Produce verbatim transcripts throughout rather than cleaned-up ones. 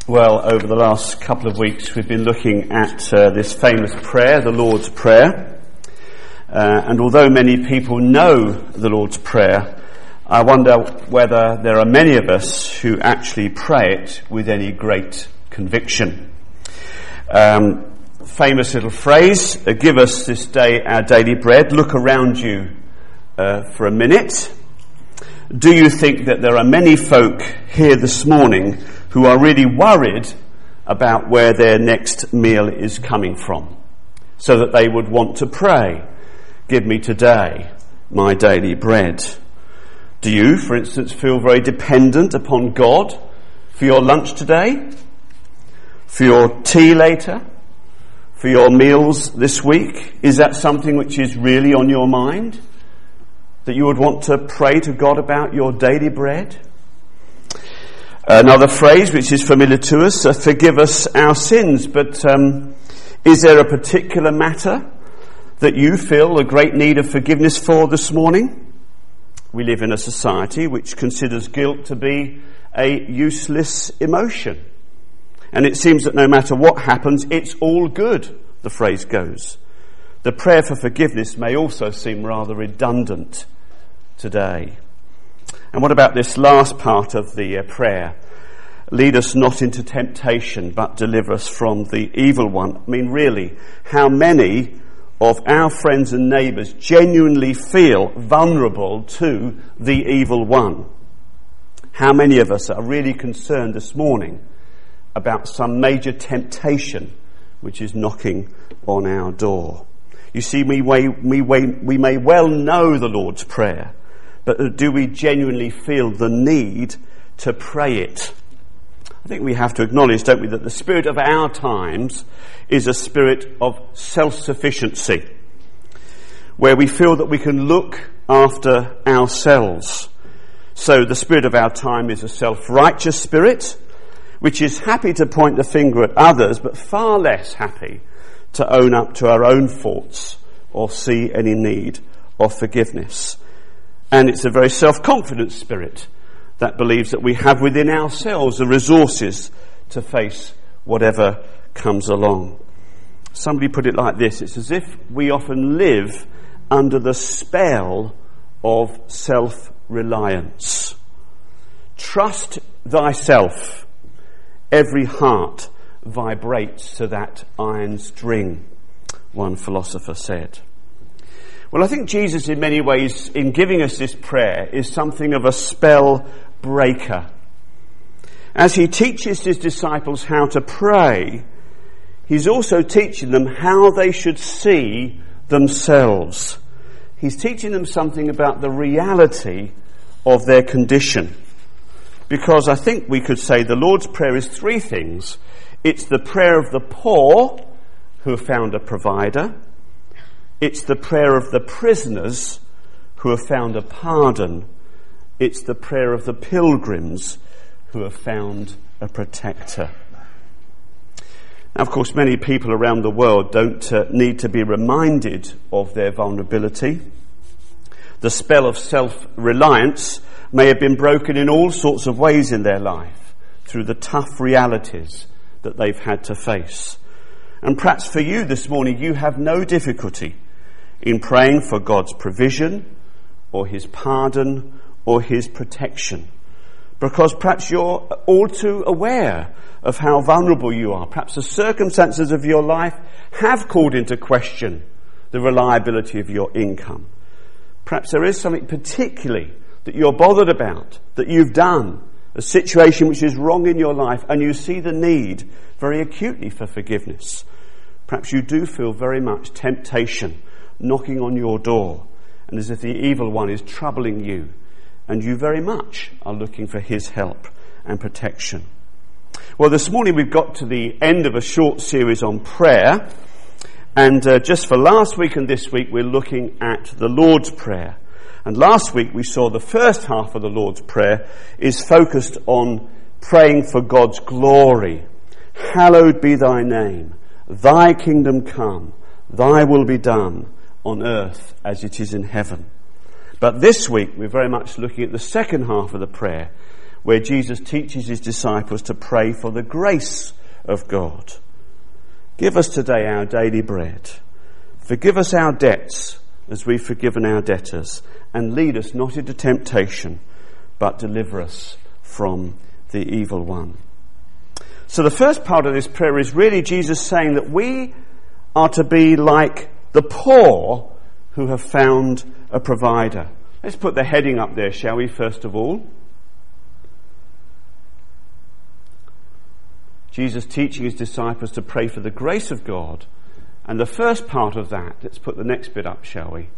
Well, over the last couple of weeks we've been looking at uh, this famous prayer, the Lord's Prayer. Uh, and although many people know the Lord's Prayer, I wonder whether there are many of us who actually pray it with any great conviction. Um, famous little phrase, uh, give us this day our daily bread. Look around you uh, for a minute. Do you think that there are many folk here this morning who are really worried about where their next meal is coming from, so that they would want to pray, give me today my daily bread? Do you, for instance, feel very dependent upon God for your lunch today, for your tea later, for your meals this week? Is that something which is really on your mind, that you would want to pray to God about your daily bread? Another phrase which is familiar to us, uh, forgive us our sins. But um, is there a particular matter that you feel a great need of forgiveness for this morning? We live in a society which considers guilt to be a useless emotion. And it seems that no matter what happens, it's all good, the phrase goes. The prayer for forgiveness may also seem rather redundant today. And what about this last part of the uh, prayer? Lead us not into temptation, but deliver us from the evil one. I mean, really, how many of our friends and neighbours genuinely feel vulnerable to the evil one? How many of us are really concerned this morning about some major temptation which is knocking on our door? You see, we may, we, we may well know the Lord's Prayer, but do we genuinely feel the need to pray it? I think we have to acknowledge, don't we, that the spirit of our times is a spirit of self-sufficiency, where we feel that we can look after ourselves. So the spirit of our time is a self-righteous spirit, which is happy to point the finger at others, but far less happy to own up to our own faults or see any need of forgiveness. And it's a very self-confident spirit that believes that we have within ourselves the resources to face whatever comes along. Somebody put it like this: it's as if we often live under the spell of self-reliance. Trust thyself. Every heart vibrates to that iron string, one philosopher said. Well, I think Jesus, in many ways, in giving us this prayer, is something of a spell breaker. As he teaches his disciples how to pray, he's also teaching them how they should see themselves. He's teaching them something about the reality of their condition. Because I think we could say the Lord's Prayer is three things. It's the prayer of the poor who have found a provider. It's the prayer of the prisoners who have found a pardon. It's the prayer of the pilgrims who have found a protector. Now, of course, many people around the world don't uh, need to be reminded of their vulnerability. The spell of self-reliance may have been broken in all sorts of ways in their life through the tough realities that they've had to face. And perhaps for you this morning, you have no difficulty in praying for God's provision or his pardon or his protection, because perhaps you're all too aware of how vulnerable you are. Perhaps the circumstances of your life have called into question the reliability of your income. Perhaps there is something particularly that you're bothered about, that you've done, a situation which is wrong in your life, and you see the need very acutely for forgiveness. Perhaps you do feel very much temptation knocking on your door, and as if the evil one is troubling you, and you very much are looking for his help and protection. Well, this morning we've got to the end of a short series on prayer, and uh, just for last week and this week we're looking at the Lord's Prayer. And last week we saw the first half of the Lord's Prayer is focused on praying for God's glory. Hallowed be thy name, thy kingdom come, thy will be done on earth as it is in heaven. But this week we're very much looking at the second half of the prayer, where Jesus teaches his disciples to pray for the grace of God. Give us today our daily bread. Forgive us our debts as we've forgiven our debtors, and lead us not into temptation, but deliver us from the evil one. So the first part of this prayer is really Jesus saying that we are to be like the poor who have found a provider. Let's put the heading up there, shall we, first of all. Jesus teaching his disciples to pray for the grace of God. And the first part of that, let's put the next bit up, shall we?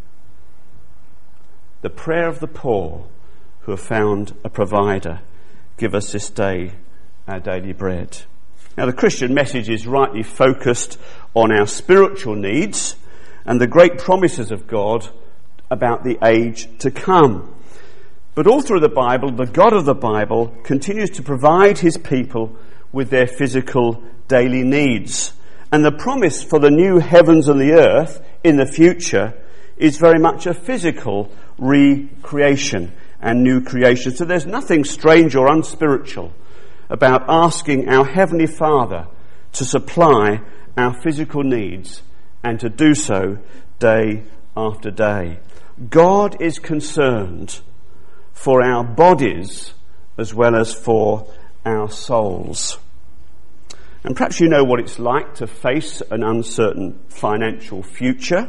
The prayer of the poor who have found a provider. Give us this day our daily bread. Now, the Christian message is rightly focused on our spiritual needs and the great promises of God about the age to come. But all through the Bible, the God of the Bible continues to provide his people with their physical daily needs. And the promise for the new heavens and the earth in the future is very much a physical recreation and new creation. So there's nothing strange or unspiritual about asking our Heavenly Father to supply our physical needs and to do so day after day. God is concerned for our bodies as well as for our souls. And perhaps you know what it's like to face an uncertain financial future,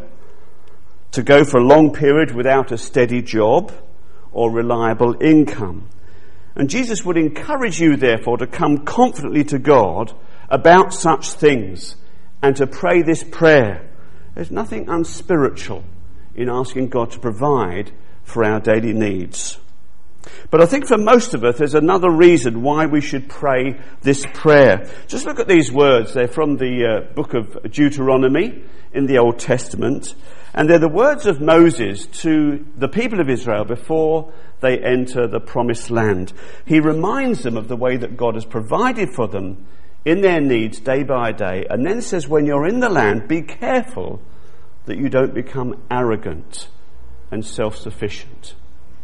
to go for a long period without a steady job or reliable income. And Jesus would encourage you, therefore, to come confidently to God about such things and to pray this prayer. There's nothing unspiritual in asking God to provide for our daily needs. But I think for most of us, there's another reason why we should pray this prayer. Just look at these words. They're from the uh, book of Deuteronomy in the Old Testament. And they're the words of Moses to the people of Israel before they enter the promised land. He reminds them of the way that God has provided for them in their needs day by day. And then says, when you're in the land, be careful that you don't become arrogant and self-sufficient.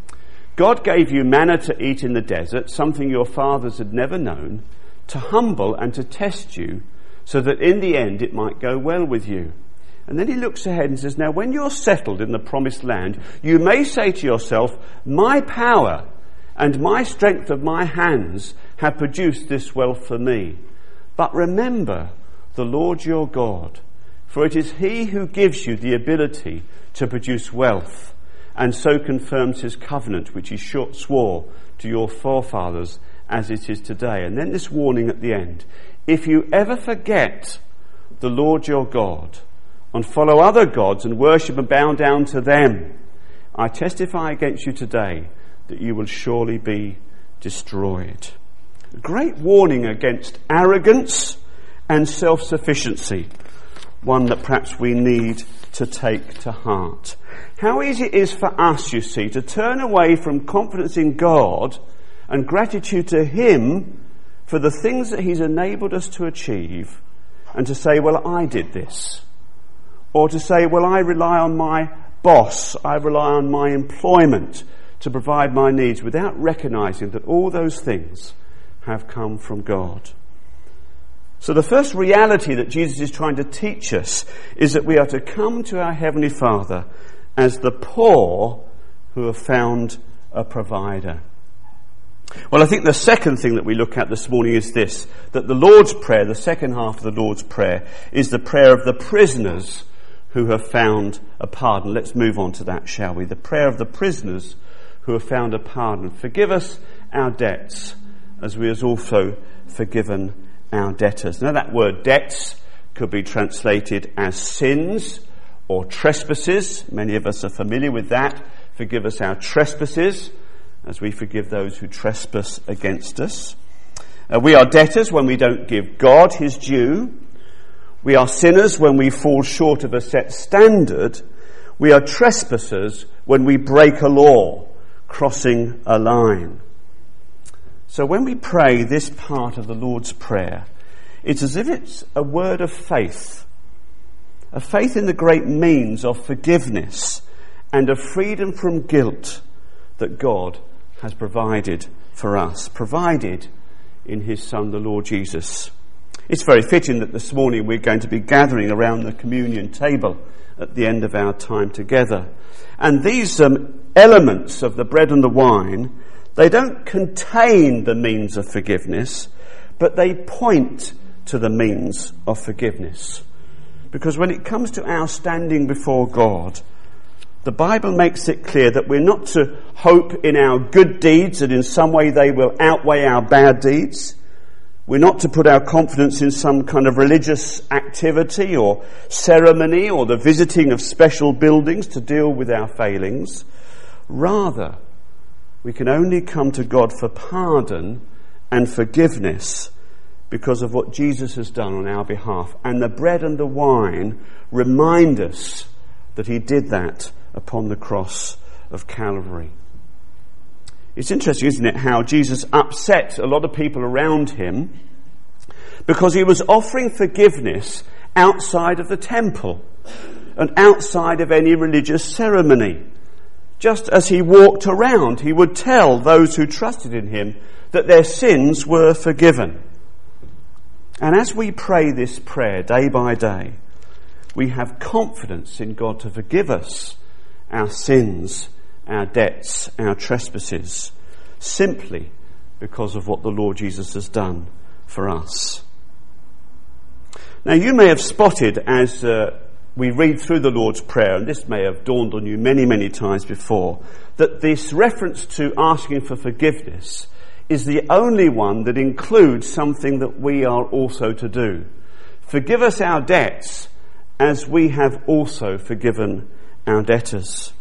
God gave you manna to eat in the desert, something your fathers had never known, to humble and to test you, so that in the end it might go well with you. And then he looks ahead and says, now when you're settled in the promised land, you may say to yourself, my power and my strength of my hands have produced this wealth for me. But remember the Lord your God, for it is he who gives you the ability to produce wealth, and so confirms his covenant, which he swore to your forefathers as it is today. And then this warning at the end. If you ever forget the Lord your God and follow other gods and worship and bow down to them, I testify against you today that you will surely be destroyed. A great warning against arrogance and self-sufficiency. One that perhaps we need to take to heart. How easy it is for us, you see, to turn away from confidence in God and gratitude to him for the things that he's enabled us to achieve, and to say, well, I did this. Or to say, well, I rely on my boss, I rely on my employment to provide my needs, without recognizing that all those things have come from God. So the first reality that Jesus is trying to teach us is that we are to come to our Heavenly Father as the poor who have found a provider. Well, I think the second thing that we look at this morning is this, that the Lord's Prayer, the second half of the Lord's Prayer, is the prayer of the prisoners who have found a pardon. Let's move on to that, shall we? The prayer of the prisoners who have found a pardon. Forgive us our debts as we have also forgiven our debtors. Now that word debts could be translated as sins or trespasses. Many of us are familiar with that. Forgive us our trespasses as we forgive those who trespass against us. Uh, we are debtors when we don't give God his due. We are sinners when we fall short of a set standard. We are trespassers when we break a law, crossing a line. So when we pray this part of the Lord's Prayer, it's as if it's a word of faith. A faith in the great means of forgiveness and of freedom from guilt that God has provided for us, provided in his Son, the Lord Jesus. It's very fitting that this morning we're going to be gathering around the communion table at the end of our time together. And these um, elements of the bread and the wine, they don't contain the means of forgiveness, but they point to the means of forgiveness. Because when it comes to our standing before God, the Bible makes it clear that we're not to hope in our good deeds and in some way they will outweigh our bad deeds. We're not to put our confidence in some kind of religious activity or ceremony or the visiting of special buildings to deal with our failings. Rather, we can only come to God for pardon and forgiveness because of what Jesus has done on our behalf. And the bread and the wine remind us that he did that upon the cross of Calvary. It's interesting, isn't it, how Jesus upset a lot of people around him because he was offering forgiveness outside of the temple and outside of any religious ceremony. Just as he walked around, he would tell those who trusted in him that their sins were forgiven. And as we pray this prayer day by day, we have confidence in God to forgive us our sins, our debts, our trespasses, simply because of what the Lord Jesus has done for us. Now, you may have spotted as uh, we read through the Lord's Prayer, and this may have dawned on you many, many times before, that this reference to asking for forgiveness is the only one that includes something that we are also to do. Forgive us our debts as we have also forgiven our debtors.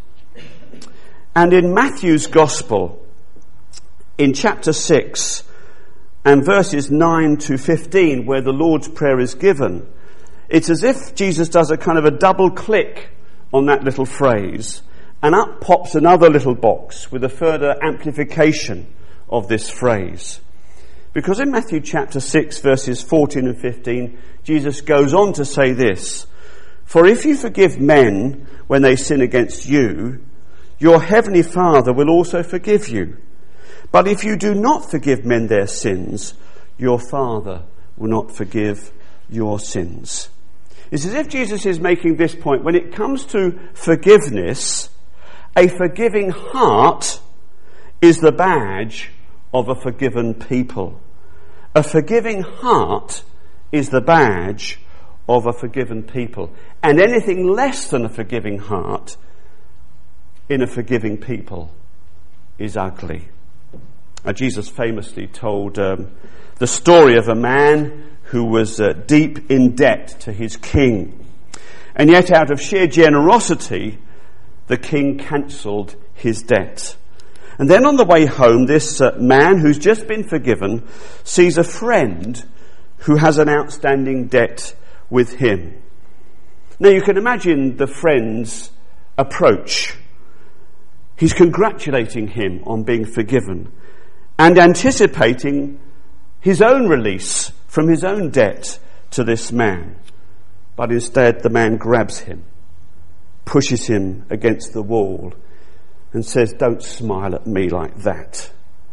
And in Matthew's Gospel, in chapter six and verses nine to fifteen, where the Lord's Prayer is given, it's as if Jesus does a kind of a double click on that little phrase, and up pops another little box with a further amplification of this phrase. Because in Matthew chapter six, verses fourteen and fifteen, Jesus goes on to say this: "For if you forgive men when they sin against you, your heavenly Father will also forgive you. But if you do not forgive men their sins, your Father will not forgive your sins." It's as if Jesus is making this point. When it comes to forgiveness, a forgiving heart is the badge of a forgiven people. A forgiving heart is the badge of a forgiven people. And anything less than a forgiving heart in a forgiving people is ugly. Now, Jesus famously told um, the story of a man who was uh, deep in debt to his king. And yet, out of sheer generosity, the king cancelled his debt. And then on the way home, this uh, man who's just been forgiven sees a friend who has an outstanding debt with him. Now, you can imagine the friend's approach. He's congratulating him on being forgiven and anticipating his own release from his own debt to this man. But instead, the man grabs him, pushes him against the wall, and says, "Don't smile at me like that.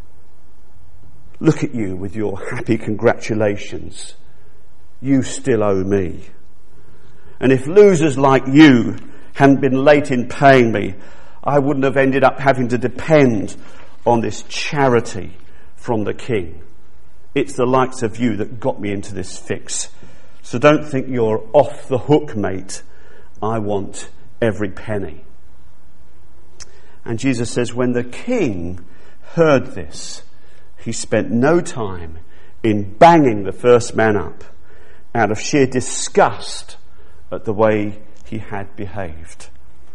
Look at you with your happy congratulations. You still owe me. And if losers like you hadn't been late in paying me, I wouldn't have ended up having to depend on this charity from the king. It's the likes of you that got me into this fix. So don't think you're off the hook, mate. I want every penny." And Jesus says when the king heard this, he spent no time in banging the first man up out of sheer disgust at the way he had behaved.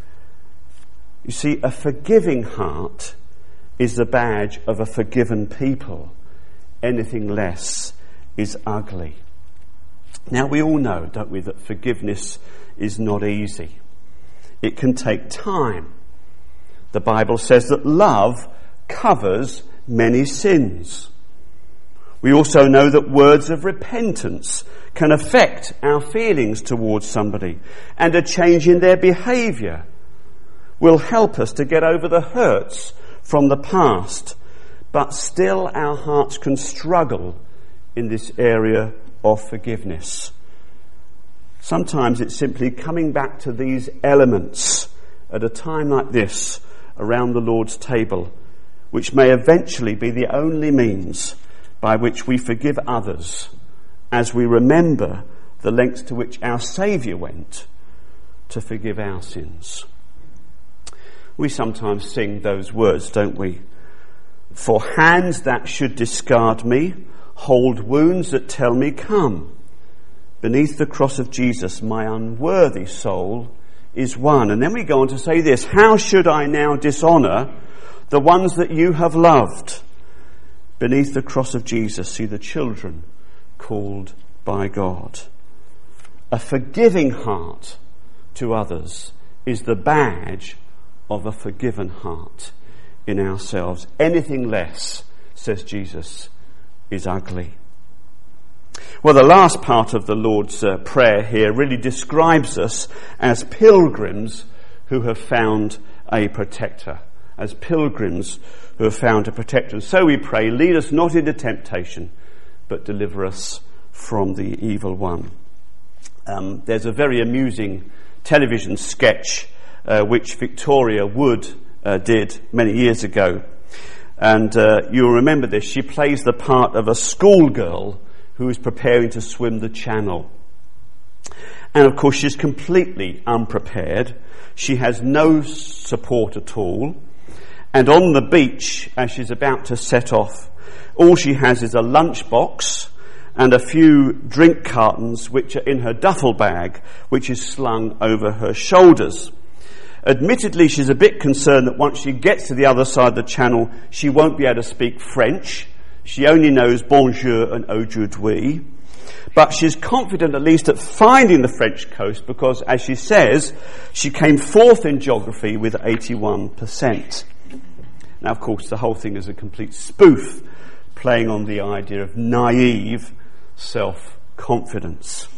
You see, a forgiving heart is the badge of a forgiven people. Anything less is ugly. Now, we all know, don't we, that forgiveness is not easy. It can take time. The Bible says that love covers many sins. We also know that words of repentance can affect our feelings towards somebody, and a change in their behaviour will help us to get over the hurts from the past but still our hearts can struggle in this area of forgiveness. Sometimes it's simply coming back to these elements at a time like this around the Lord's table, which may eventually be the only means by which we forgive others as we remember the lengths to which our Saviour went to forgive our sins. We sometimes sing those words, don't we? For hands that should discard me, hold wounds that tell me come. Beneath the cross of Jesus, my unworthy soul is one. And then we go on to say this, how should I now dishonour the ones that you have loved? Beneath the cross of Jesus, see the children called by God. A forgiving heart to others is the badge of a forgiven heart in ourselves. Anything less, says Jesus, is ugly. Well, the last part of the Lord's uh, Prayer here really describes us as pilgrims who have found a protector. As pilgrims who have found a protector. And so we pray, lead us not into temptation, but deliver us from the evil one. Um, there's a very amusing television sketch uh, which Victoria Wood uh, did many years ago. And uh, you'll remember this. She plays the part of a schoolgirl who is preparing to swim the channel. And of course she's completely unprepared. She has no support at all. And on the beach, as she's about to set off, all she has is a lunchbox and a few drink cartons which are in her duffel bag, which is slung over her shoulders. Admittedly, she's a bit concerned that once she gets to the other side of the channel, she won't be able to speak French. She only knows bonjour and aujourd'hui. But she's confident at least at finding the French coast because, as she says, she came fourth in geography with eighty-one percent. Now, of course, the whole thing is a complete spoof, playing on the idea of naive self-confidence.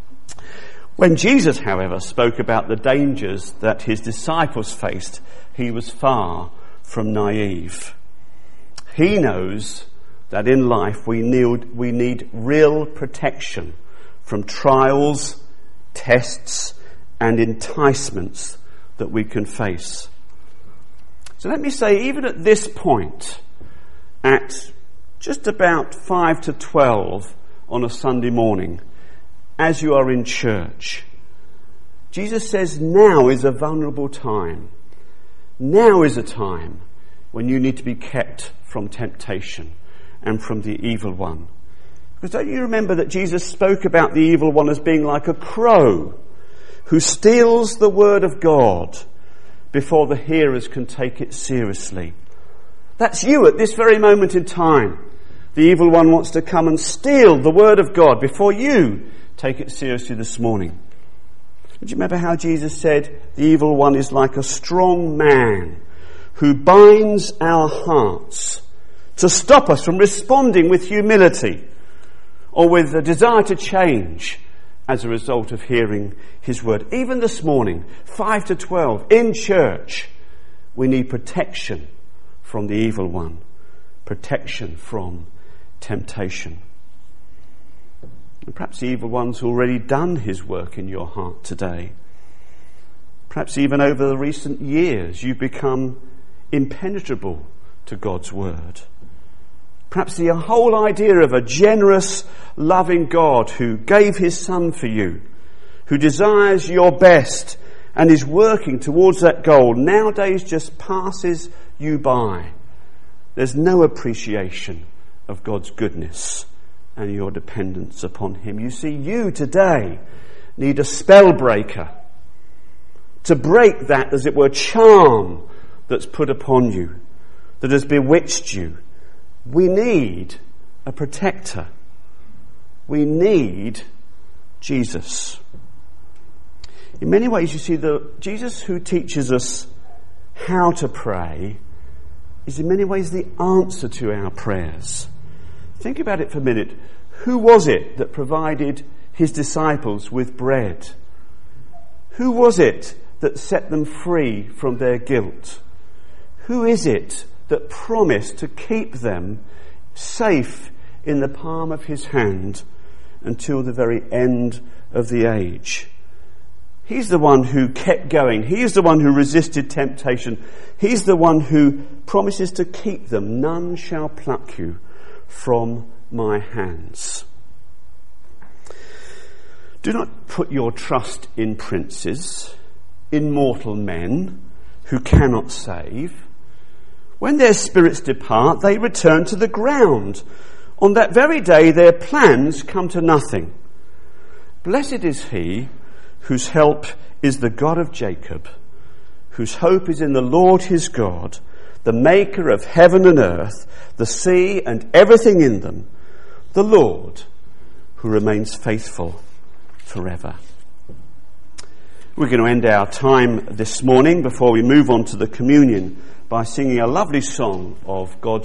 When Jesus, however, spoke about the dangers that his disciples faced, he was far from naive. He knows that in life we need, we need real protection from trials, tests, and enticements that we can face. So let me say, even at this point, at just about five to twelve on a Sunday morning, as you are in church, Jesus says now is a vulnerable time. Now is a time when you need to be kept from temptation and from the evil one. Because don't you remember that Jesus spoke about the evil one as being like a crow who steals the word of God before the hearers can take it seriously? That's you at this very moment in time. The evil one wants to come and steal the word of God before you take it seriously this morning. Do you remember how Jesus said the evil one is like a strong man who binds our hearts to stop us from responding with humility or with a desire to change as a result of hearing his word? Even this morning, five to twelve, in church, we need protection from the evil one, protection from temptation. And perhaps the evil one's already done his work in your heart today. Perhaps even over the recent years you've become impenetrable to God's word. Perhaps the whole idea of a generous, loving God who gave his son for you, who desires your best and is working towards that goal, nowadays just passes you by. There's no appreciation of God's goodness and your dependence upon him. You see, you today need a spell breaker to break that, as it were, charm that's put upon you, that has bewitched you. We need a protector. We need Jesus. In many ways, you see, the Jesus who teaches us how to pray is in many ways the answer to our prayers. Think about it for a minute. Who was it that provided his disciples with bread? Who was it that set them free from their guilt? Who is it that promised to keep them safe in the palm of his hand until the very end of the age. He's the one who kept going. He's the one who resisted temptation. He's the one who promises to keep them. None shall pluck you from my hands. Do not put your trust in princes, in mortal men who cannot save. When their spirits depart, they return to the ground. On that very day, their plans come to nothing. Blessed is he whose help is the God of Jacob, whose hope is in the Lord his God, the maker of heaven and earth, the sea and everything in them, the Lord who remains faithful forever. We're going to end our time this morning before we move on to the communion by singing a lovely song of God's